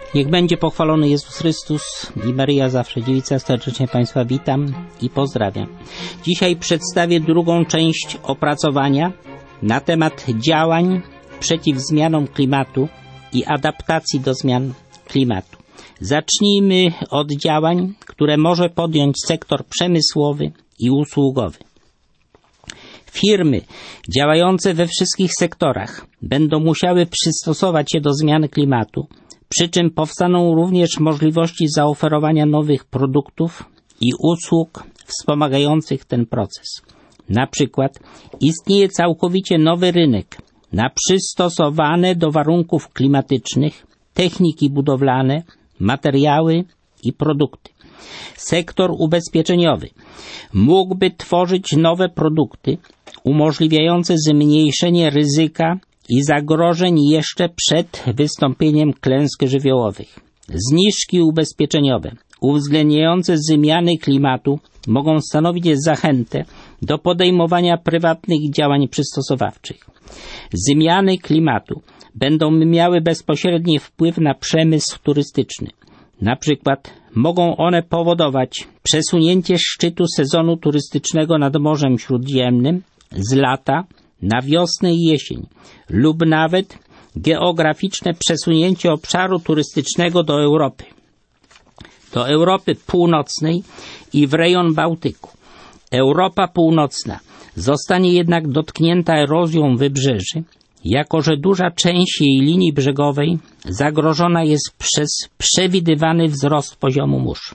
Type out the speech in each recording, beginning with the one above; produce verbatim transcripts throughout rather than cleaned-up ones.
Niech będzie pochwalony Jezus Chrystus i Maryja zawsze dziewica. Serdecznie Państwa witam i pozdrawiam. Dzisiaj przedstawię drugą część opracowania na temat działań przeciw zmianom klimatu i adaptacji do zmian klimatu. Zacznijmy od działań, które może podjąć sektor przemysłowy i usługowy. Firmy działające we wszystkich sektorach będą musiały przystosować się do zmian klimatu, przy czym powstaną również możliwości zaoferowania nowych produktów i usług wspomagających ten proces. Na przykład istnieje całkowicie nowy rynek na przystosowane do warunków klimatycznych techniki budowlane, materiały i produkty. Sektor ubezpieczeniowy mógłby tworzyć nowe produkty umożliwiające zmniejszenie ryzyka i zagrożeń jeszcze przed wystąpieniem klęsk żywiołowych. Zniżki ubezpieczeniowe uwzględniające zmiany klimatu mogą stanowić zachętę do podejmowania prywatnych działań przystosowawczych. Zmiany klimatu będą miały bezpośredni wpływ na przemysł turystyczny. Na przykład mogą one powodować przesunięcie szczytu sezonu turystycznego nad Morzem Śródziemnym z lata na wiosnę i jesień lub nawet geograficzne przesunięcie obszaru turystycznego do Europy, do Europy Północnej i w rejon Bałtyku. Europa Północna zostanie jednak dotknięta erozją wybrzeży, jako że duża część jej linii brzegowej zagrożona jest przez przewidywany wzrost poziomu mórz.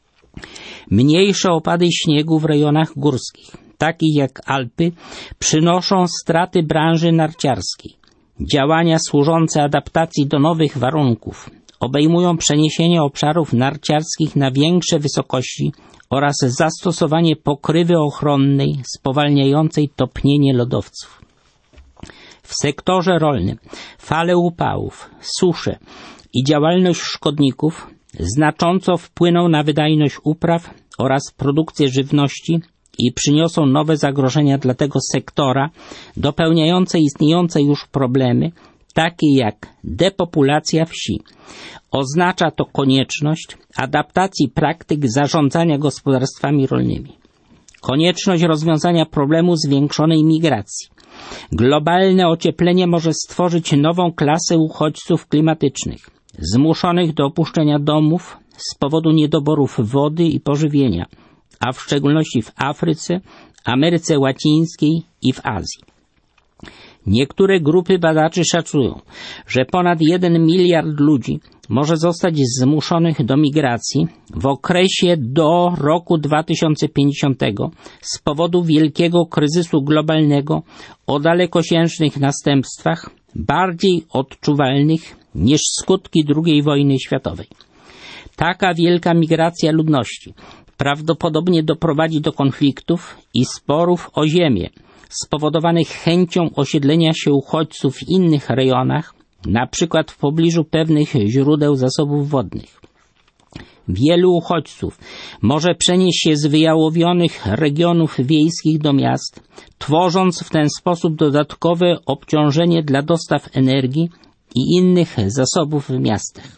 Mniejsze opady śniegu w rejonach górskich, takich jak Alpy, przynoszą straty branży narciarskiej. Działania służące adaptacji do nowych warunków obejmują przeniesienie obszarów narciarskich na większe wysokości oraz zastosowanie pokrywy ochronnej spowalniającej topnienie lodowców. W sektorze rolnym fale upałów, susze i działalność szkodników znacząco wpłyną na wydajność upraw oraz produkcję żywności i przyniosą nowe zagrożenia dla tego sektora, dopełniające istniejące już problemy, takie jak depopulacja wsi. Oznacza to konieczność adaptacji praktyk zarządzania gospodarstwami rolnymi. Konieczność rozwiązania problemu zwiększonej migracji. Globalne ocieplenie może stworzyć nową klasę uchodźców klimatycznych, zmuszonych do opuszczenia domów z powodu niedoborów wody i pożywienia, a w szczególności w Afryce, Ameryce Łacińskiej i w Azji. Niektóre grupy badaczy szacują, że ponad jeden miliard ludzi może zostać zmuszonych do migracji w okresie do roku dwa tysiące pięćdziesiątego z powodu wielkiego kryzysu globalnego o dalekosiężnych następstwach, bardziej odczuwalnych niż skutki drugiej wojny światowej. Taka wielka migracja ludności prawdopodobnie doprowadzi do konfliktów i sporów o ziemię, spowodowanych chęcią osiedlenia się uchodźców w innych rejonach, na przykład w pobliżu pewnych źródeł zasobów wodnych. Wielu uchodźców może przenieść się z wyjałowionych regionów wiejskich do miast, tworząc w ten sposób dodatkowe obciążenie dla dostaw energii i innych zasobów w miastach.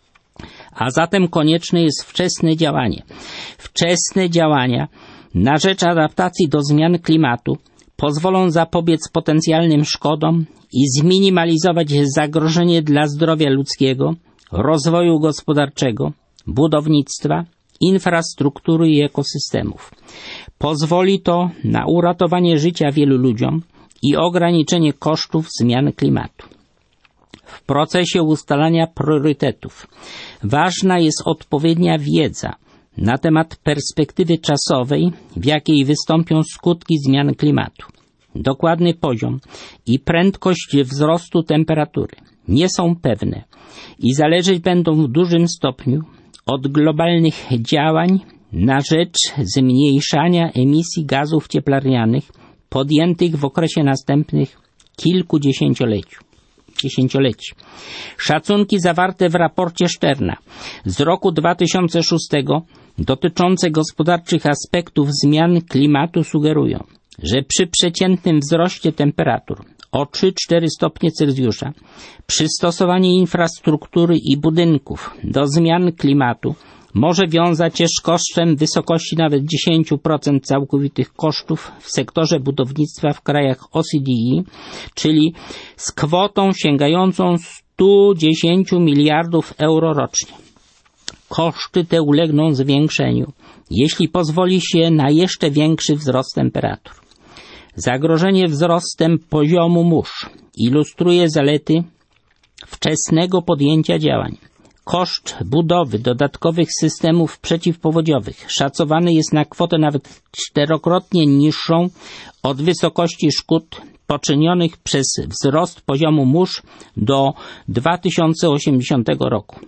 A zatem konieczne jest wczesne działanie. Wczesne działania na rzecz adaptacji do zmian klimatu pozwolą zapobiec potencjalnym szkodom i zminimalizować zagrożenie dla zdrowia ludzkiego, rozwoju gospodarczego, budownictwa, infrastruktury i ekosystemów. Pozwoli to na uratowanie życia wielu ludziom i ograniczenie kosztów zmian klimatu. W procesie ustalania priorytetów ważna jest odpowiednia wiedza na temat perspektywy czasowej, w jakiej wystąpią skutki zmian klimatu. Dokładny poziom i prędkość wzrostu temperatury nie są pewne i zależeć będą w dużym stopniu od globalnych działań na rzecz zmniejszania emisji gazów cieplarnianych podjętych w okresie następnych kilkudziesięcioleciu. Dziesięcioleci. Szacunki zawarte w raporcie Szterna z roku dwa tysiące szóstego dotyczące gospodarczych aspektów zmian klimatu sugerują, że przy przeciętnym wzroście temperatur o trzy do czterech stopni Celsjusza przystosowanie infrastruktury i budynków do zmian klimatu może wiązać się z kosztem w wysokości nawet dziesięć procent całkowitych kosztów w sektorze budownictwa w krajach O E C D E, czyli z kwotą sięgającą sto dziesięć miliardów euro rocznie. Koszty te ulegną zwiększeniu, jeśli pozwoli się na jeszcze większy wzrost temperatur. Zagrożenie wzrostem poziomu mórz ilustruje zalety wczesnego podjęcia działań. Koszt budowy dodatkowych systemów przeciwpowodziowych szacowany jest na kwotę nawet czterokrotnie niższą od wysokości szkód poczynionych przez wzrost poziomu mórz do dwa tysiące osiemdziesiątego roku.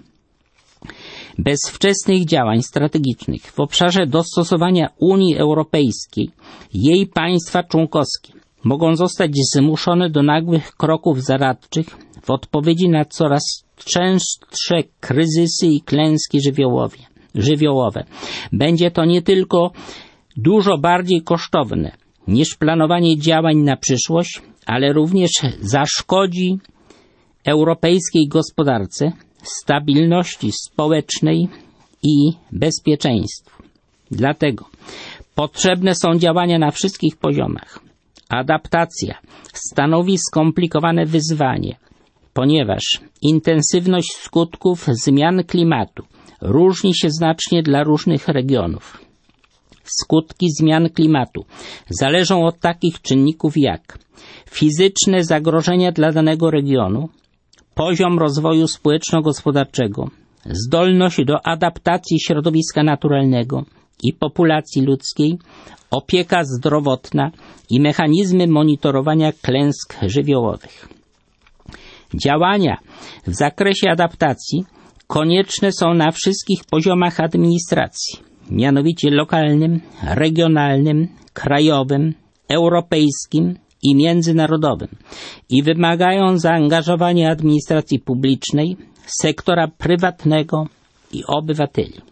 Bez wczesnych działań strategicznych w obszarze dostosowania Unii Europejskiej jej państwa członkowskie mogą zostać zmuszone do nagłych kroków zaradczych w odpowiedzi na coraz częstsze kryzysy i klęski żywiołowe. Będzie to nie tylko dużo bardziej kosztowne niż planowanie działań na przyszłość, ale również zaszkodzi europejskiej gospodarce, stabilności społecznej i bezpieczeństwu. Dlatego potrzebne są działania na wszystkich poziomach. Adaptacja stanowi skomplikowane wyzwanie, ponieważ intensywność skutków zmian klimatu różni się znacznie dla różnych regionów. Skutki zmian klimatu zależą od takich czynników jak fizyczne zagrożenia dla danego regionu, poziom rozwoju społeczno-gospodarczego, zdolność do adaptacji środowiska naturalnego i populacji ludzkiej, opieka zdrowotna i mechanizmy monitorowania klęsk żywiołowych. Działania w zakresie adaptacji konieczne są na wszystkich poziomach administracji, mianowicie lokalnym, regionalnym, krajowym, europejskim i międzynarodowym i wymagają zaangażowania administracji publicznej, sektora prywatnego i obywateli.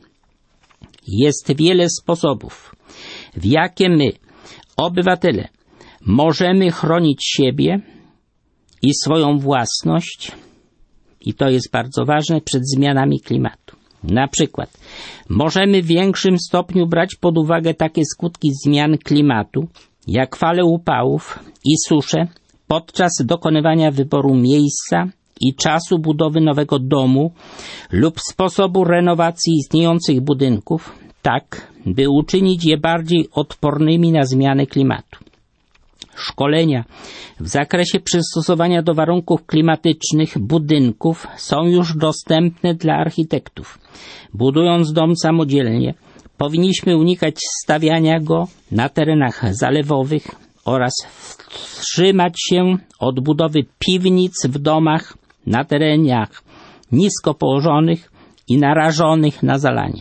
Jest wiele sposobów, w jakie my, obywatele, możemy chronić siebie i swoją własność, i to jest bardzo ważne, przed zmianami klimatu. Na przykład możemy w większym stopniu brać pod uwagę takie skutki zmian klimatu, jak fale upałów i susze podczas dokonywania wyboru miejsca i czasu budowy nowego domu lub sposobu renowacji istniejących budynków, tak by uczynić je bardziej odpornymi na zmiany klimatu. Szkolenia w zakresie przystosowania do warunków klimatycznych budynków są już dostępne dla architektów. Budując dom samodzielnie, powinniśmy unikać stawiania go na terenach zalewowych oraz wstrzymać się od budowy piwnic w domach na terenach nisko położonych i narażonych na zalanie.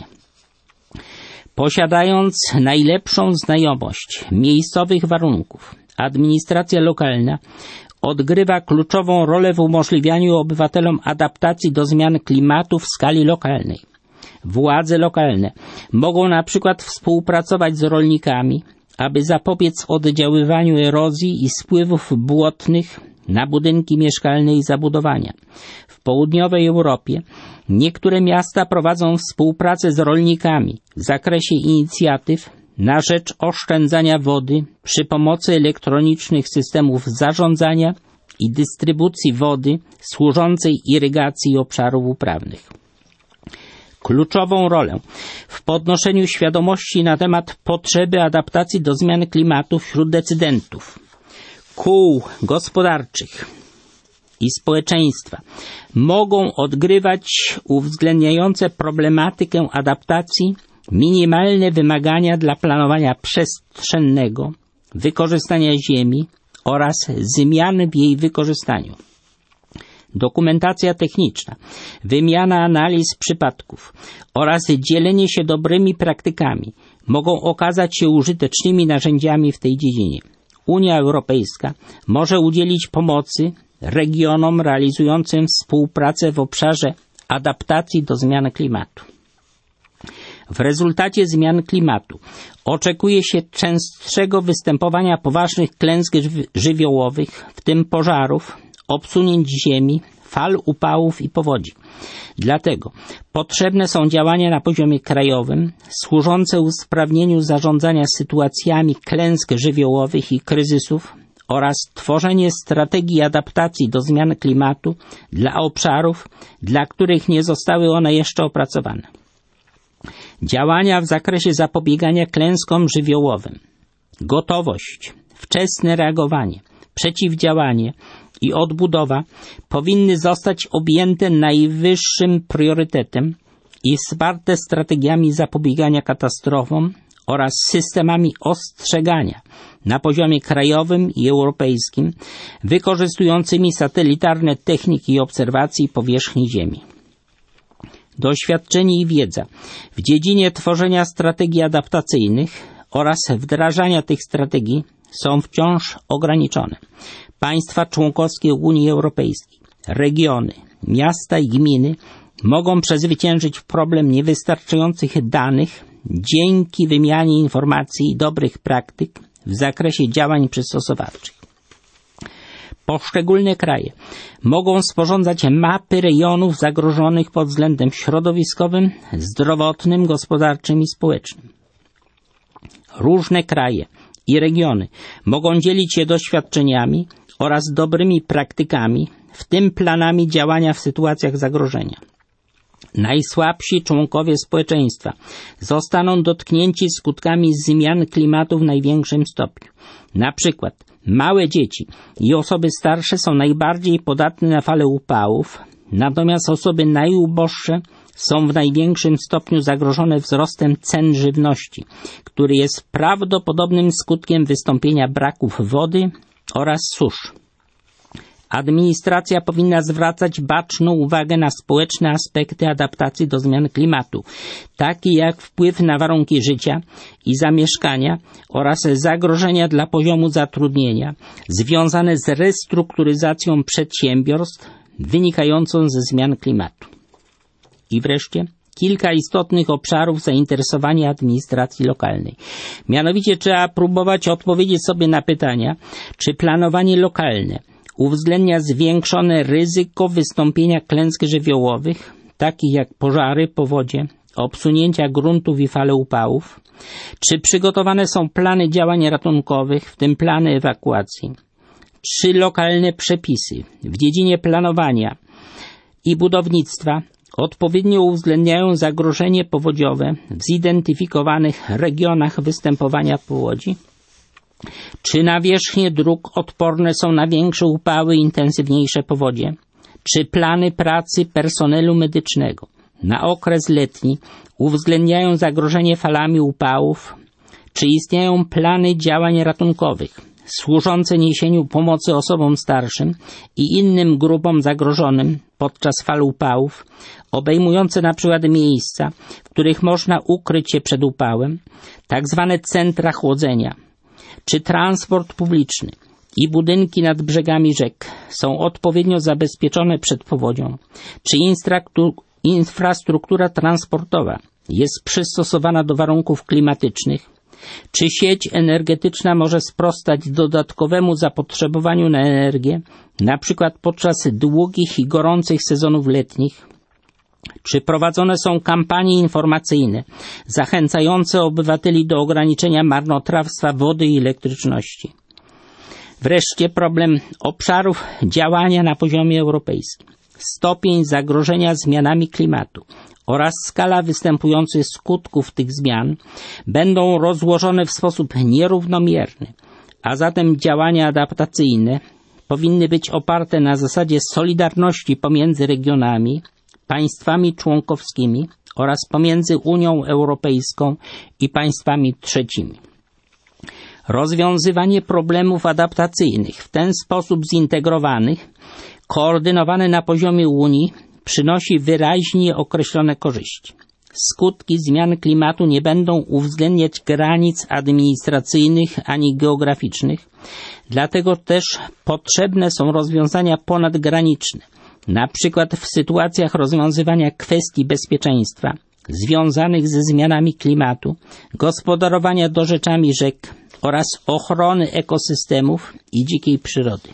Posiadając najlepszą znajomość miejscowych warunków, administracja lokalna odgrywa kluczową rolę w umożliwianiu obywatelom adaptacji do zmian klimatu w skali lokalnej. Władze lokalne mogą na przykład współpracować z rolnikami, aby zapobiec oddziaływaniu erozji i spływów błotnych na budynki mieszkalne i zabudowania. W południowej Europie niektóre miasta prowadzą współpracę z rolnikami w zakresie inicjatyw na rzecz oszczędzania wody przy pomocy elektronicznych systemów zarządzania i dystrybucji wody służącej irygacji obszarów uprawnych. Kluczową rolę w podnoszeniu świadomości na temat potrzeby adaptacji do zmian klimatu wśród decydentów, kół gospodarczych i społeczeństwa mogą odgrywać uwzględniające problematykę adaptacji minimalne wymagania dla planowania przestrzennego, wykorzystania ziemi oraz zmian w jej wykorzystaniu. Dokumentacja techniczna, wymiana analiz przypadków oraz dzielenie się dobrymi praktykami mogą okazać się użytecznymi narzędziami w tej dziedzinie. Unia Europejska może udzielić pomocy regionom realizującym współpracę w obszarze adaptacji do zmian klimatu. W rezultacie zmian klimatu oczekuje się częstszego występowania poważnych klęsk żywiołowych, w tym pożarów, obsunięć ziemi, fal upałów i powodzi. Dlatego potrzebne są działania na poziomie krajowym, służące usprawnieniu zarządzania sytuacjami klęsk żywiołowych i kryzysów oraz tworzenie strategii adaptacji do zmian klimatu dla obszarów, dla których nie zostały one jeszcze opracowane. Działania w zakresie zapobiegania klęskom żywiołowym, gotowość, wczesne reagowanie, przeciwdziałanie i odbudowa powinny zostać objęte najwyższym priorytetem i wsparte strategiami zapobiegania katastrofom oraz systemami ostrzegania na poziomie krajowym i europejskim, wykorzystującymi satelitarne techniki obserwacji powierzchni Ziemi. Doświadczenie i wiedza w dziedzinie tworzenia strategii adaptacyjnych oraz wdrażania tych strategii są wciąż ograniczone. Państwa członkowskie Unii Europejskiej, regiony, miasta i gminy mogą przezwyciężyć problem niewystarczających danych dzięki wymianie informacji i dobrych praktyk w zakresie działań przystosowawczych. Poszczególne kraje mogą sporządzać mapy rejonów zagrożonych pod względem środowiskowym, zdrowotnym, gospodarczym i społecznym. Różne kraje i regiony mogą dzielić się doświadczeniami oraz dobrymi praktykami, w tym planami działania w sytuacjach zagrożenia. Najsłabsi członkowie społeczeństwa zostaną dotknięci skutkami zmian klimatu w największym stopniu. Na przykład małe dzieci i osoby starsze są najbardziej podatne na fale upałów, natomiast osoby najuboższe są w największym stopniu zagrożone wzrostem cen żywności, który jest prawdopodobnym skutkiem wystąpienia braków wody oraz susz. Administracja powinna zwracać baczną uwagę na społeczne aspekty adaptacji do zmian klimatu, takie jak wpływ na warunki życia i zamieszkania oraz zagrożenia dla poziomu zatrudnienia związane z restrukturyzacją przedsiębiorstw wynikającą ze zmian klimatu. I wreszcie kilka istotnych obszarów zainteresowania administracji lokalnej. Mianowicie trzeba próbować odpowiedzieć sobie na pytania, czy planowanie lokalne uwzględnia zwiększone ryzyko wystąpienia klęsk żywiołowych, takich jak pożary, powodzie, obsunięcia gruntów i fale upałów, czy przygotowane są plany działań ratunkowych, w tym plany ewakuacji, czy lokalne przepisy w dziedzinie planowania i budownictwa odpowiednio uwzględniają zagrożenie powodziowe w zidentyfikowanych regionach występowania powodzi, czy nawierzchnie dróg odporne są na większe upały i intensywniejsze powodzie, czy plany pracy personelu medycznego na okres letni uwzględniają zagrożenie falami upałów, czy istnieją plany działań ratunkowych służące niesieniu pomocy osobom starszym i innym grupom zagrożonym podczas fal upałów, obejmujące na przykład miejsca, w których można ukryć się przed upałem, tak zwane centra chłodzenia, czy transport publiczny i budynki nad brzegami rzek są odpowiednio zabezpieczone przed powodzią, czy infrastruktura transportowa jest przystosowana do warunków klimatycznych, czy sieć energetyczna może sprostać dodatkowemu zapotrzebowaniu na energię, na przykład podczas długich i gorących sezonów letnich, czy prowadzone są kampanie informacyjne zachęcające obywateli do ograniczenia marnotrawstwa wody i elektryczności. Wreszcie problem obszarów działania na poziomie europejskim, stopień zagrożenia zmianami klimatu oraz skala występujących skutków tych zmian będą rozłożone w sposób nierównomierny, a zatem działania adaptacyjne powinny być oparte na zasadzie solidarności pomiędzy regionami, państwami członkowskimi oraz pomiędzy Unią Europejską i państwami trzecimi. Rozwiązywanie problemów adaptacyjnych w ten sposób zintegrowanych, koordynowane na poziomie Unii, przynosi wyraźnie określone korzyści. Skutki zmian klimatu nie będą uwzględniać granic administracyjnych ani geograficznych, dlatego też potrzebne są rozwiązania ponadgraniczne, na przykład w sytuacjach rozwiązywania kwestii bezpieczeństwa, związanych ze zmianami klimatu, gospodarowania dorzeczami rzek oraz ochrony ekosystemów i dzikiej przyrody.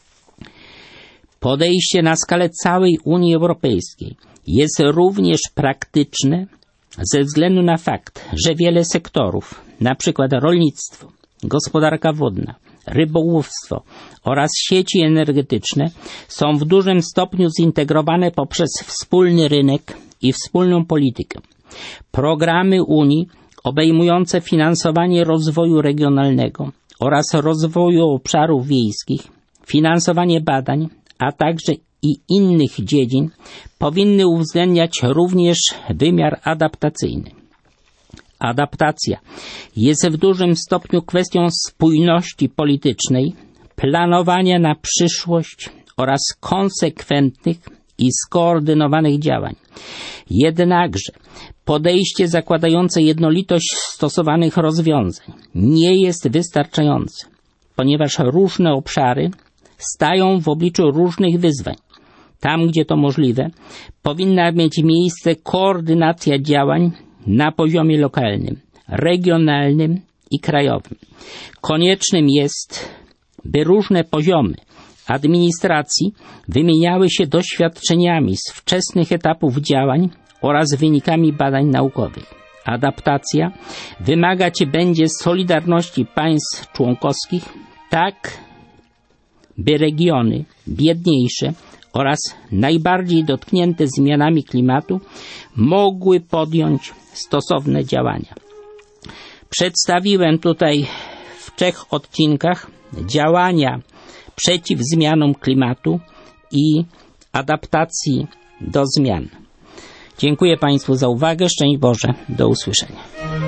Podejście na skalę całej Unii Europejskiej jest również praktyczne ze względu na fakt, że wiele sektorów, np. rolnictwo, gospodarka wodna, rybołówstwo oraz sieci energetyczne są w dużym stopniu zintegrowane poprzez wspólny rynek i wspólną politykę. Programy Unii obejmujące finansowanie rozwoju regionalnego oraz rozwoju obszarów wiejskich, finansowanie badań, a także i innych dziedzin powinny uwzględniać również wymiar adaptacyjny. Adaptacja jest w dużym stopniu kwestią spójności politycznej, planowania na przyszłość oraz konsekwentnych i skoordynowanych działań. Jednakże podejście zakładające jednolitość stosowanych rozwiązań nie jest wystarczające, ponieważ różne obszary stają w obliczu różnych wyzwań. Tam, gdzie to możliwe, powinna mieć miejsce koordynacja działań na poziomie lokalnym, regionalnym i krajowym. Koniecznym jest, by różne poziomy administracji wymieniały się doświadczeniami z wczesnych etapów działań oraz wynikami badań naukowych. Adaptacja wymagać będzie solidarności państw członkowskich, tak by regiony biedniejsze oraz najbardziej dotknięte zmianami klimatu mogły podjąć stosowne działania. Przedstawiłem tutaj w trzech odcinkach działania przeciw zmianom klimatu i adaptacji do zmian. Dziękuję Państwu za uwagę. Szczęść Boże. Do usłyszenia.